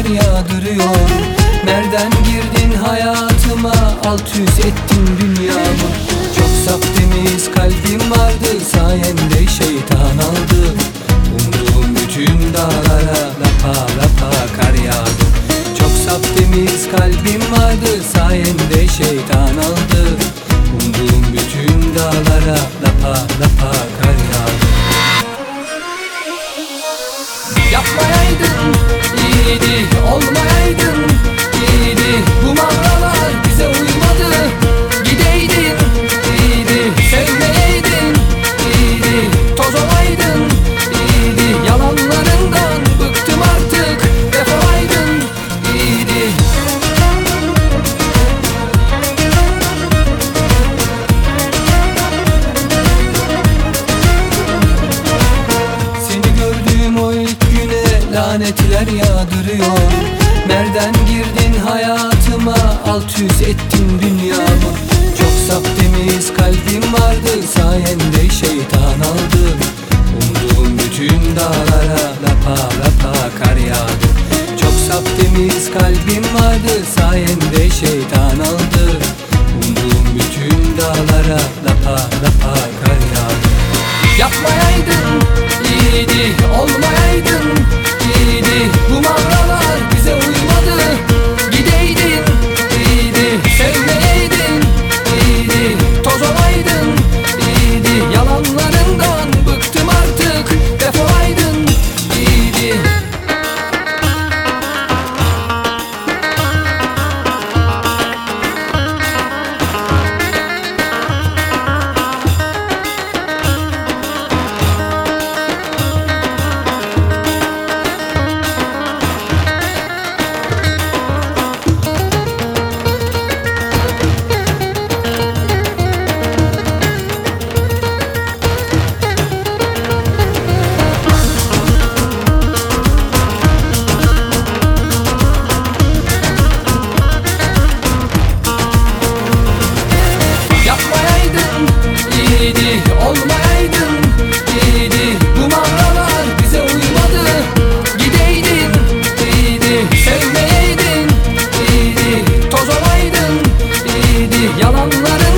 yağdırıyor. Nereden girdin hayatıma, alt üst ettin dünyamı. Çok saf temiz kalbim vardı, sayende şeytan aldı. Umduğum bütün dağlara lapa lapa kar yağdı. Çok saf temiz kalbim vardı, sayende şeytan aldı. Umduğum bütün dağlara lapa lapa kar yağdı. Yapmayaydın iyiydi, olmayaydın iyiydi. Bu mağaralar bize uymadı. Gideydin iyiydi, sevmeyeydin iyiydi. Toz olaydın iyiydi. Yalanlarından bıktım artık, defolaydın iyiydi. Seni gördüğüm o ilk güne lanetler yağdırıyor. Nereden girdin hayatıma, alt üst ettin dünyamı. Çok saf temiz kalbim vardı, sayende şeytan aldı. Umduğum bütün dağlara lapa lapa kar yağdı. Çok saf temiz kalbim vardı, sayende şeytan aldı. Umduğum bütün dağlara lapa lapa kar yağdı. Yapmayaydın iyiydi, olmayaydın iyiydi. Bu mağaralar bize uymadı. Gideydin iyiydi, sevmeyeydin iyiydi. Toz olaydın iyiydi. Yalanlarından bıktım artık, defolaydın iyiydi. Yapmayaydın iyiydi, olmayaydın iyiydi. Bu mağaralar bize uymadı. Gideydin iyiydi, sevmeyeydin iyiydi. Toz olaydın iyiydi. Yalanları